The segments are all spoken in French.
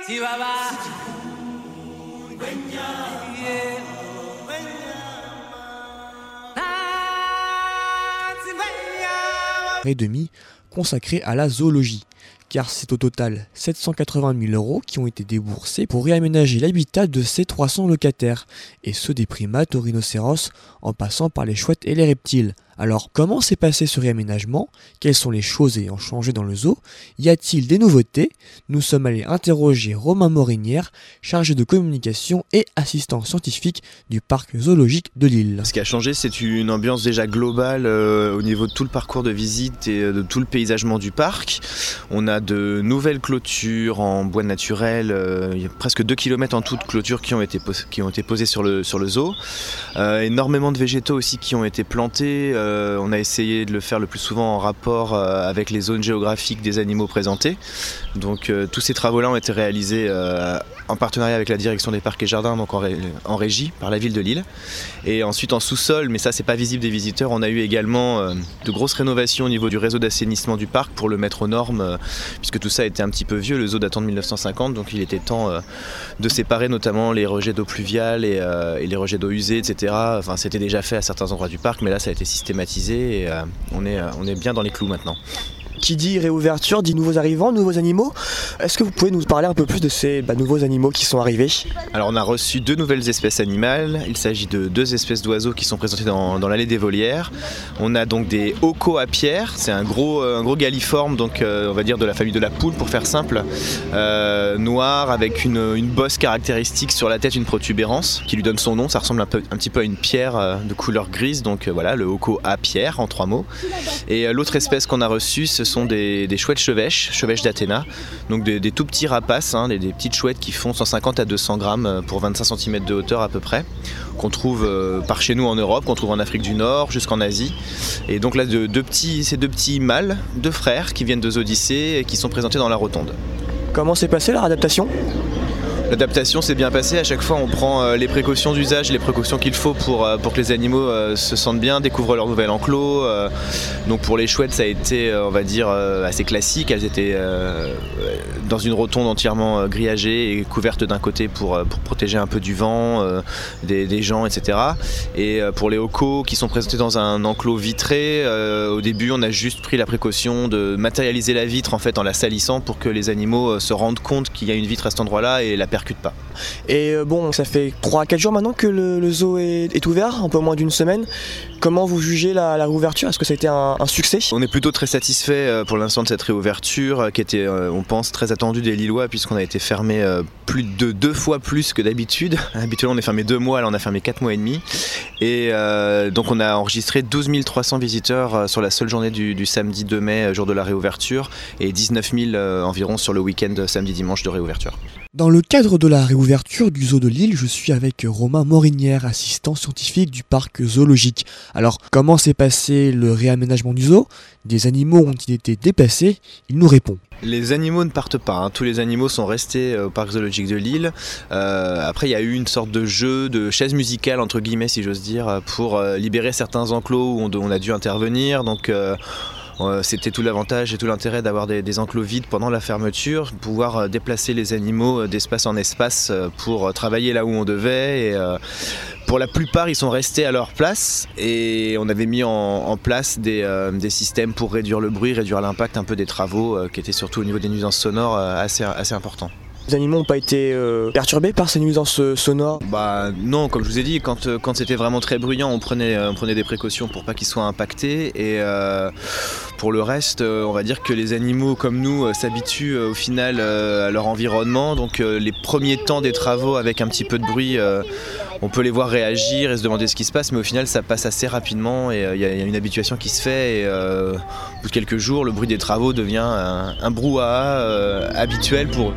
Et demi consacré à la zoologie, car c'est au total 780 000 € qui ont été déboursés pour réaménager l'habitat de ces 300 locataires, et ceux des primates aux rhinocéros en passant par les chouettes et les reptiles. Alors, comment s'est passé ce réaménagement? Quelles sont les choses ayant changé dans le zoo? Y a-t-il des nouveautés? Nous sommes allés interroger Romain Morinière, chargé de communication et assistant scientifique du parc zoologique de Lille. Ce qui a changé, c'est une ambiance déjà globale au niveau de tout le parcours de visite et de tout le paysagement du parc. On a de nouvelles clôtures en bois naturel, il y a presque 2 km en tout de clôtures qui ont été posées sur le zoo. Énormément de végétaux aussi qui ont été plantés. On a essayé de le faire le plus souvent en rapport avec les zones géographiques des animaux présentés. Donc tous ces travaux-là ont été réalisés en partenariat avec la direction des parcs et jardins, donc en régie par la ville de Lille. Et ensuite en sous-sol, mais ça c'est pas visible des visiteurs, on a eu également de grosses rénovations au niveau du réseau d'assainissement du parc pour le mettre aux normes, puisque tout ça était un petit peu vieux, le zoo datant de 1950, donc il était temps de séparer notamment les rejets d'eau pluviale et les rejets d'eau usée, etc. Enfin, c'était déjà fait à certains endroits du parc, mais là ça a été systématisé et on est bien dans les clous maintenant. Qui dit réouverture, dit nouveaux arrivants, nouveaux animaux. Est-ce que vous pouvez nous parler un peu plus de ces nouveaux animaux qui sont arrivés? Alors on a reçu 2 nouvelles espèces animales. Il s'agit de 2 espèces d'oiseaux qui sont présentées dans l'allée des volières. On a donc des hocos à pierre, c'est un gros galliforme, donc on va dire de la famille de la poule pour faire simple, noir avec une bosse caractéristique sur la tête, une protubérance qui lui donne son nom. Ça ressemble un petit peu à une pierre de couleur grise, donc voilà, le hoco à pierre en 3 mots. Et l'autre espèce qu'on a reçue, ce sont des chouettes chevêches d'Athéna, donc des tout petits rapaces, des petites chouettes qui font 150 à 200 grammes pour 25 cm de hauteur à peu près, qu'on trouve par chez nous en Europe, qu'on trouve en Afrique du Nord jusqu'en Asie. Et donc là, ces 2 petits mâles, 2 frères qui viennent de Zodyssée et qui sont présentés dans la rotonde. Comment s'est passée leur adaptation? L'adaptation s'est bien passée, à chaque fois on prend les précautions d'usage, les précautions qu'il faut pour que les animaux se sentent bien, découvrent leur nouvel enclos. Donc pour les chouettes ça a été on va dire assez classique, elles étaient dans une rotonde entièrement grillagée et couverte d'un côté pour protéger un peu du vent, des gens, etc. Et pour les hocos qui sont présentés dans un enclos vitré, au début on a juste pris la précaution de matérialiser la vitre en fait en la salissant pour que les animaux se rendent compte qu'il y a une vitre à cet endroit-là et la percute pas. Et bon, ça fait 3 à 4 jours maintenant que le zoo est ouvert, un peu moins d'une semaine. Comment vous jugez la réouverture? Est-ce que ça a été un succès? On est plutôt très satisfait pour l'instant de cette réouverture qui était, on pense, très attendue des Lillois puisqu'on a été fermé plus de 2 fois plus que d'habitude. Habituellement on est fermé 2 mois, là on a fermé 4 mois et demi. Et donc on a enregistré 12 300 visiteurs sur la seule journée du samedi 2 mai, jour de la réouverture, et 19 000 environ sur le week-end samedi-dimanche de réouverture. Dans le cadre de la réouverture du zoo de Lille, je suis avec Romain Morinière, assistant scientifique du parc zoologique. Alors, comment s'est passé le réaménagement du zoo? Des animaux ont-ils été déplacés? Il nous répond. Les animaux ne partent pas, tous les animaux sont restés au parc zoologique de Lille. Après il y a eu une sorte de jeu, de chaise musicale entre guillemets si j'ose dire, pour libérer certains enclos où on a dû intervenir. Donc c'était tout l'avantage et tout l'intérêt d'avoir des enclos vides pendant la fermeture, pouvoir déplacer les animaux d'espace en espace pour travailler là où on devait. Et pour la plupart, ils sont restés à leur place et on avait mis en place des systèmes pour réduire le bruit, réduire l'impact un peu des travaux qui étaient surtout au niveau des nuisances sonores assez importants. Les animaux n'ont pas été perturbés par ces nuisances sonores? Bah non, comme je vous ai dit, quand c'était vraiment très bruyant, on prenait des précautions pour pas qu'ils soient impactés. Et pour le reste, on va dire que les animaux comme nous s'habituent au final à leur environnement. Donc les premiers temps des travaux avec un petit peu de bruit, on peut les voir réagir et se demander ce qui se passe, mais au final ça passe assez rapidement et il y a une habituation qui se fait. Et au bout de quelques jours, le bruit des travaux devient un brouhaha habituel pour eux.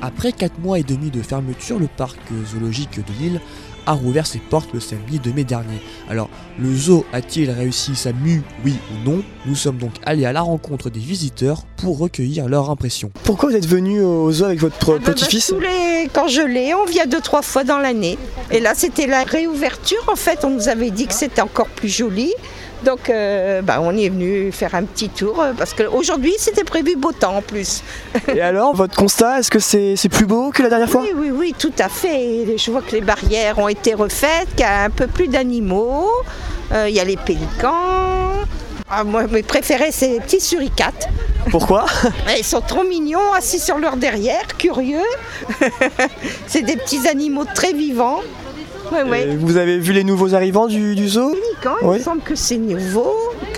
Après 4 mois et demi de fermeture, le parc zoologique de Lille a rouvert ses portes le samedi 2 mai dernier. Alors, le zoo a-t-il réussi sa mue, oui ou non? Nous sommes donc allés à la rencontre des visiteurs pour recueillir leurs impressions. Pourquoi vous êtes venu au zoo avec votre petit-fils? Quand je l'ai, on vient 2-3 fois dans l'année. Et là, c'était la réouverture. En fait, on nous avait dit que c'était encore plus joli. Donc, on y est venu faire un petit tour parce qu'aujourd'hui, c'était prévu beau temps en plus. Et alors, votre constat, est-ce que c'est plus beau que la dernière fois? Oui, tout à fait. Je vois que les barrières ont été refaites, qu'il y a un peu plus d'animaux. Il y a les pélicans. Moi, mes préférés, c'est les petits suricates. Pourquoi? Ils sont trop mignons, assis sur leur derrière, curieux. C'est des petits animaux très vivants. Ouais. Vous avez vu les nouveaux arrivants du zoo? Il me semble que c'est nouveau.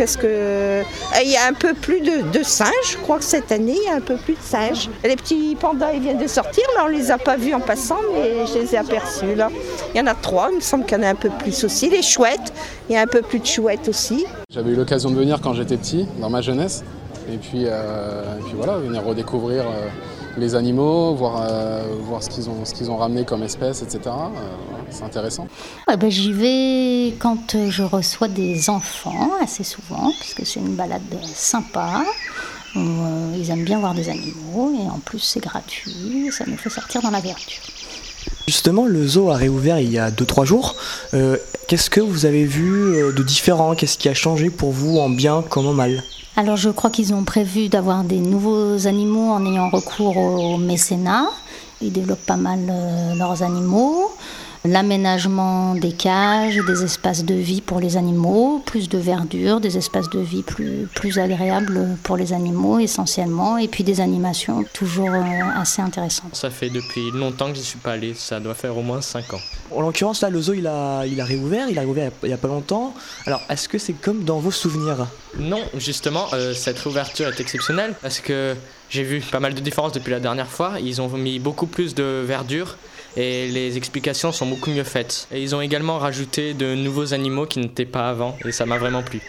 Il y a un peu plus de singes, je crois que cette année, il y a un peu plus de singes. Les petits pandas, ils viennent de sortir, là on les a pas vus en passant, mais je les ai aperçus là. Il y en a 3, il me semble qu'il y en a un peu plus aussi. Les chouettes, il y a un peu plus de chouettes aussi. J'avais eu l'occasion de venir quand j'étais petit, dans ma jeunesse, et puis voilà, venir redécouvrir les animaux, voir ce qu'ils ont ramené comme espèces, etc. C'est intéressant. J'y vais quand je reçois des enfants, assez souvent, puisque c'est une balade sympa. Ils aiment bien voir des animaux, et en plus c'est gratuit, ça nous fait sortir dans la verdure. Justement, le zoo a réouvert il y a 2-3 jours. Qu'est-ce que vous avez vu de différent? Qu'est-ce qui a changé pour vous en bien comme en mal? Alors je crois qu'ils ont prévu d'avoir des nouveaux animaux en ayant recours au mécénat. Ils développent pas mal leurs animaux. L'aménagement des cages, des espaces de vie pour les animaux, plus de verdure, des espaces de vie plus agréables pour les animaux essentiellement, et puis des animations toujours assez intéressantes. Ça fait depuis longtemps que j'y suis pas allé, ça doit faire au moins 5 ans. En l'occurrence, là, le zoo, il a réouvert il y a pas longtemps. Alors, est-ce que c'est comme dans vos souvenirs? Non, justement, cette réouverture est exceptionnelle parce que j'ai vu pas mal de différences depuis la dernière fois. Ils ont mis beaucoup plus de verdure et les explications sont beaucoup mieux faites. Et ils ont également rajouté de nouveaux animaux qui n'étaient pas avant et ça m'a vraiment plu.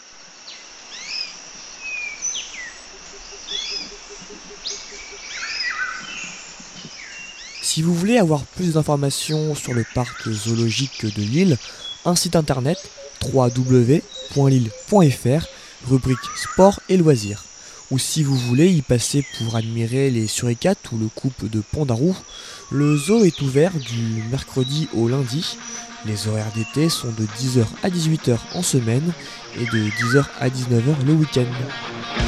Si vous voulez avoir plus d'informations sur le parc zoologique de Lille, un site internet www.lille.fr, rubrique sport et loisirs. Ou si vous voulez y passer pour admirer les suricates ou le couple de pandarous, le zoo est ouvert du mercredi au lundi. Les horaires d'été sont de 10h à 18h en semaine et de 10h à 19h le week-end.